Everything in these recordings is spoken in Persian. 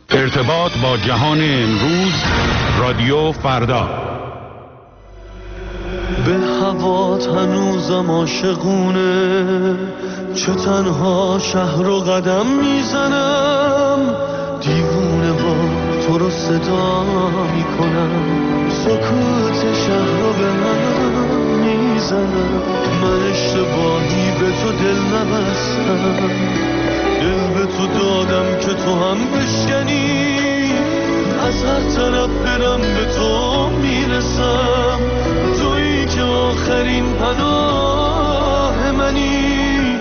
ارتباط با جهان امروز، رادیو فردا. به هوات هنوزم عاشقونه، چه تنها شهر رو قدم میزنم، دیوونه با تو رو صدا میکنم، سکوت شهر رو به من میزنم. من اشتباهی به تو دل نبستم، دل به تو دادم که تو هم بشکنی، از هر طرف برم به تو میرسم، تویی که آخرین پناه منی.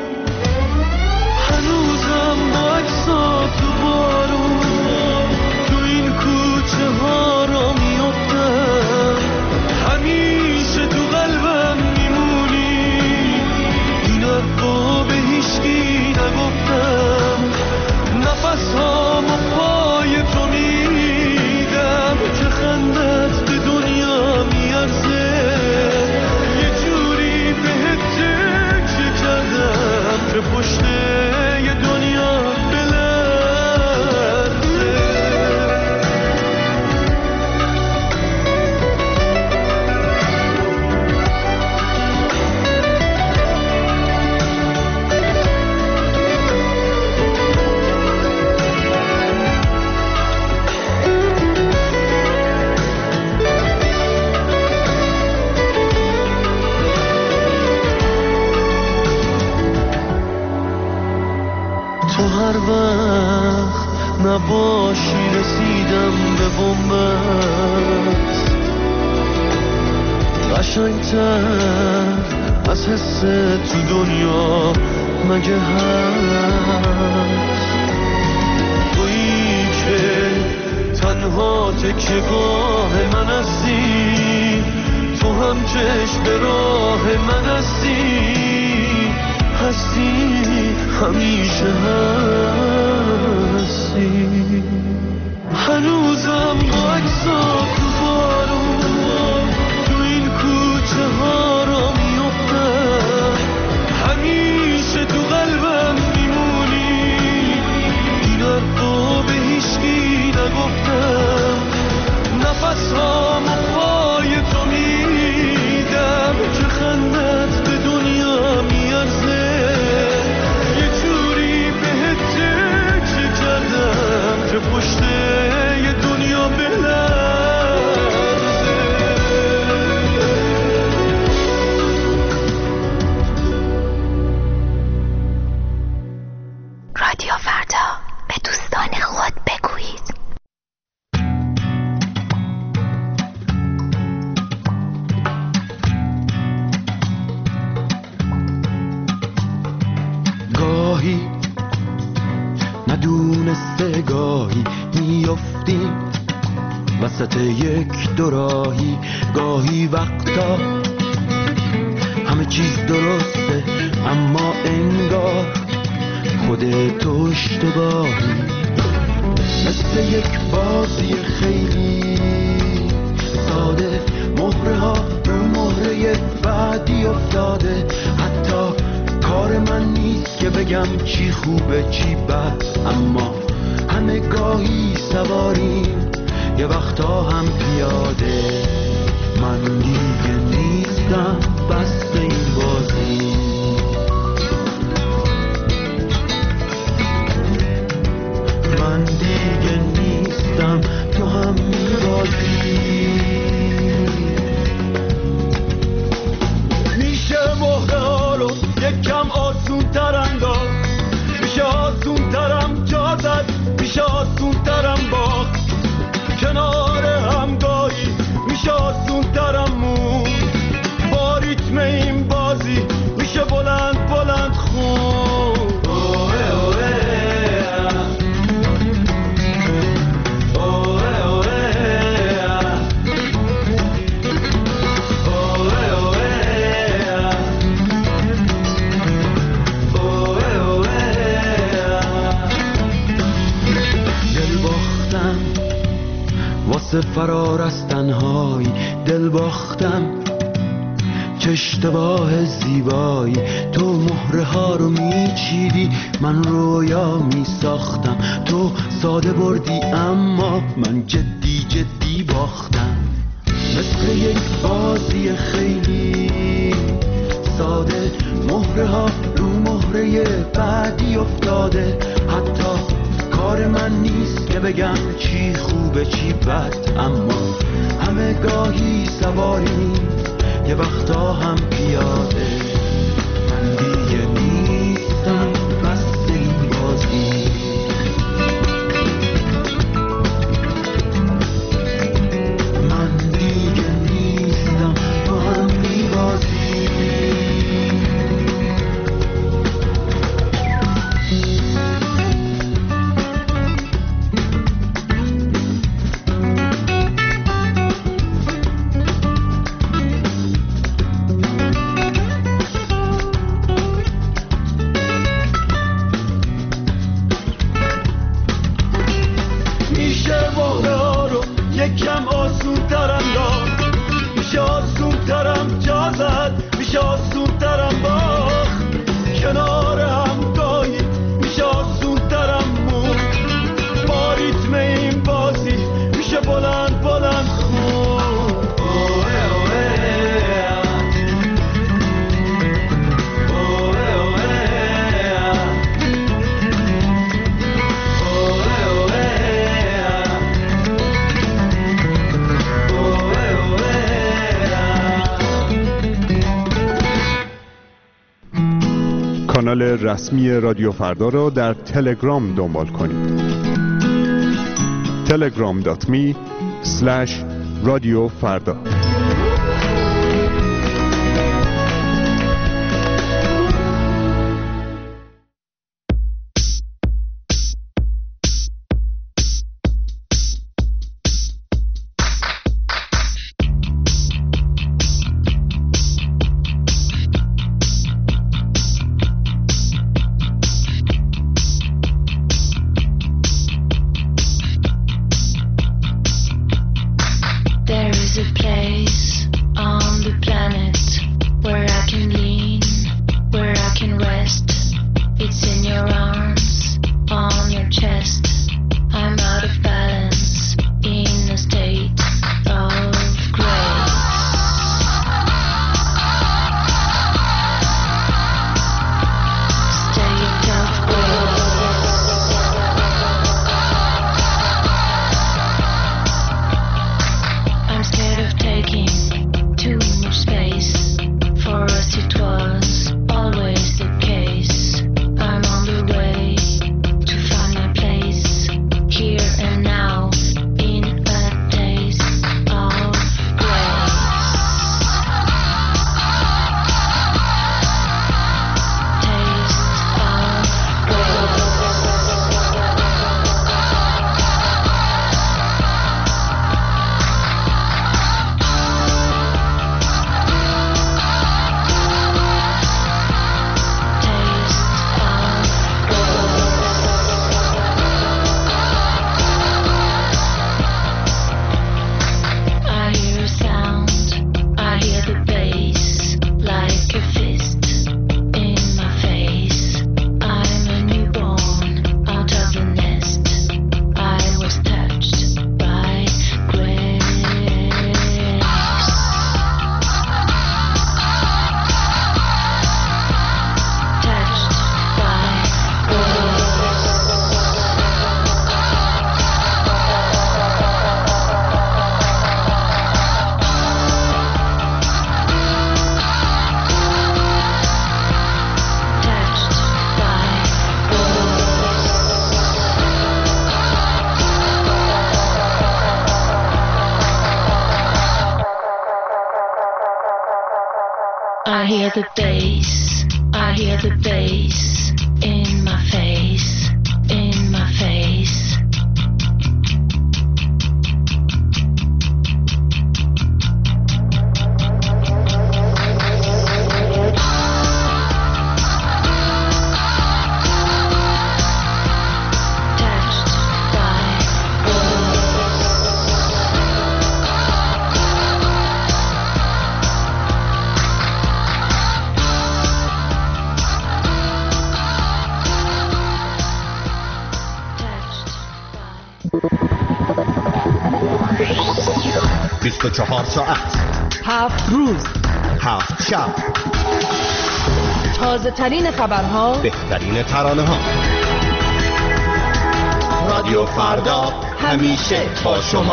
هنوزم با عکسات تو بارون تو این کوچه ها را میافتم، همیشه تو قلبم میمونی، این حرفا به هیچکی نگفتم، نفس هامو پای تو میدم، که خندت به دنیا میارزه، یه جوری بهت تکیه کردم که پشت یه دنیا بلرزه. تو هر وقت نباشی رسیدم به بومبست، قشنگتر از حس تو دنیا مگه هست؟ تویی که تنها تکیه‌گاه من هستی، تو هم چشم به راه من هستی، همیشه هستی. هنوزم با عکسات تو بارون تو این کوچه ها را میافتم، همیشه تو قلبم میمونی، این حرفا به هیچکی نگفتم، نفس هامو پای تو میدم، که خندت به دنیا میارزه، که پشت یه دنیا بلرزه. رادیو فردا، به دوستان خود بگویید. گاهی ندونسته گاهی میافتیم وسط یک دوراهی، گاهی وقتا همه چیز درسته اما انگار خودت اشتباهی، مثل یک بازی خیلی ساده، مهره ها رو مهره بعدی افتاده، حتی کار من نیست که بگم چی خوبه چی بد، اما همه گاهی سواریم یه وقتا هم پیاده، من دیگه نیستم بس این بازی، من دیگه نیستم تو هم میبازی، میشه مهره ها رو یکم آسون تر انداز، میشه آسون ترم جا زد، میشه آسون ترم باخت، کنار همگاهی میشه آسون ترم مون، با ریتم این بازی میشه بلند بلند خون. واسه فرار از تنهایی دل باختم، چه اشتباه زیبایی، تو مهره ها رو میچیدی، من رویا میساختم، تو ساده بردی اما من جدی جدی باختم. مثل یک بازی خیلی ساده، مهره ها رو مهره بعدی افتاده، حتی کار من نیست که بگم چی خوبه چی بد، اما همه گاهی سواریم یه وقتا هم پیاده. من دیگه نیستم بس این بازی، من دیگه نیستم با هم میبازی. یکم آسون ترم داد، میشه آسون ترم جا زد، میشه آسون ترم باخت، کنار هم گاهی میشه آسون ترم مون، با ریتم این بازی میشه بلند بلند خون. کانال رسمی رادیو فردا را در تلگرام دنبال کنید. telegram.me/رادیوفردا. I hear the bass, I hear the bass in my face, in my face. 24 ساعت 7 روز 7 شب، تازه ترین خبرها، بهترین ترانه ها. رادیو فردا همیشه با شما.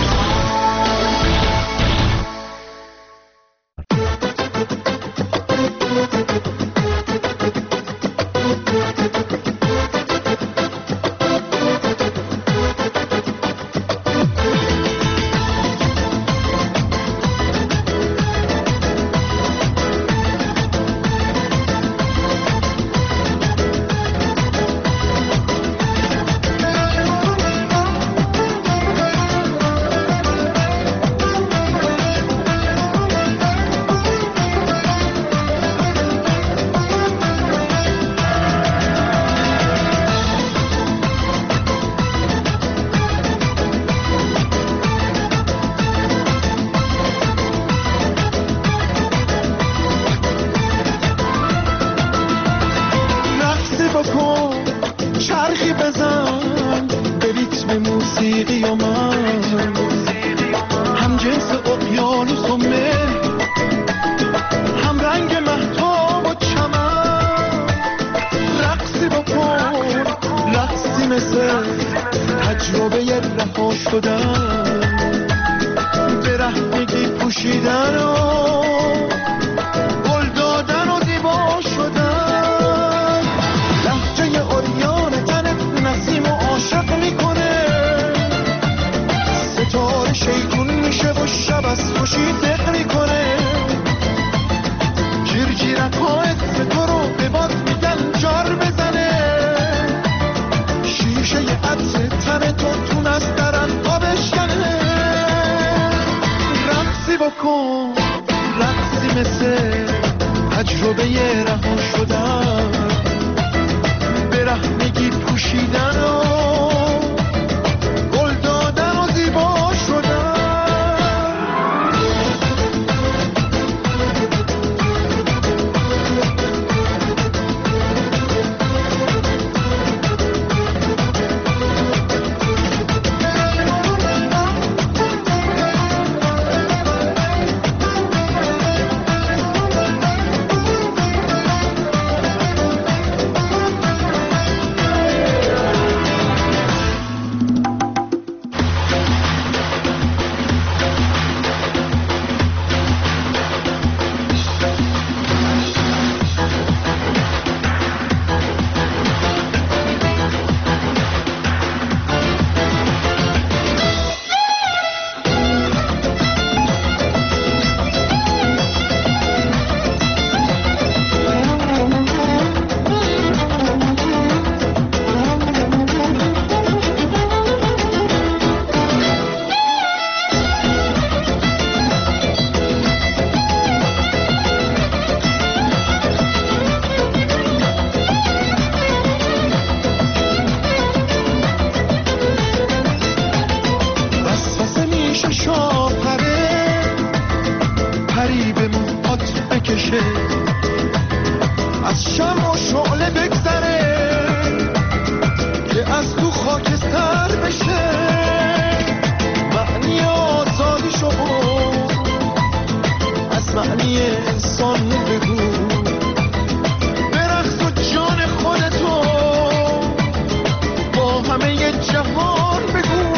چرخی بزن به ریتم موسیقی و من هم جنس اقیانوس و مه، هم رنگ مهتاب و چمن. رقصی بکن، رقصی مثل تجربه رها شدن، به رهنگی پوشیدن و گل دادن و زیبا شدن. لهجه اوریان تنت نسیم و عاشق میکنه، ستاره شیطون میشه و شب از خوشی دق میکنه. جیرجیرک ها اسم تو رو به باد میگن جار بزنه، شیشه عطر تن تو نسترن تا بشکنه. رقصی بکن، رقصی مثل تجربه رها شدن، به رهنگی پوشیدن و گل دادن و زیبا شدن. از شمع و شعله بگذره که از تو خاکستر بشه. معنی آزادی شو از معنی انسان بگو، برقص و جان خودتو با همه جهان بگو.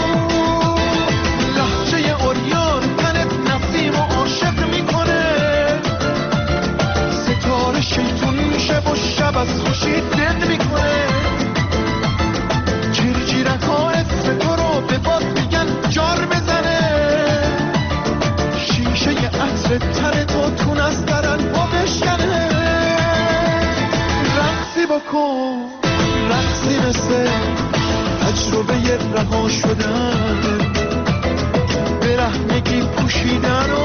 لهجه اوریان تنت نسیم و عاشق میکنه، ستاره شیطون میشه و شب از خوشی دق میکنه. جیرجیرک ها اسم تو رو به باد میگن جار بزنه، شیشه عطر تن تو نسترن پا بشکنه. رقصی بکن، رقصی مثل تجربه رها شدن، به رهنگی پوشیدن و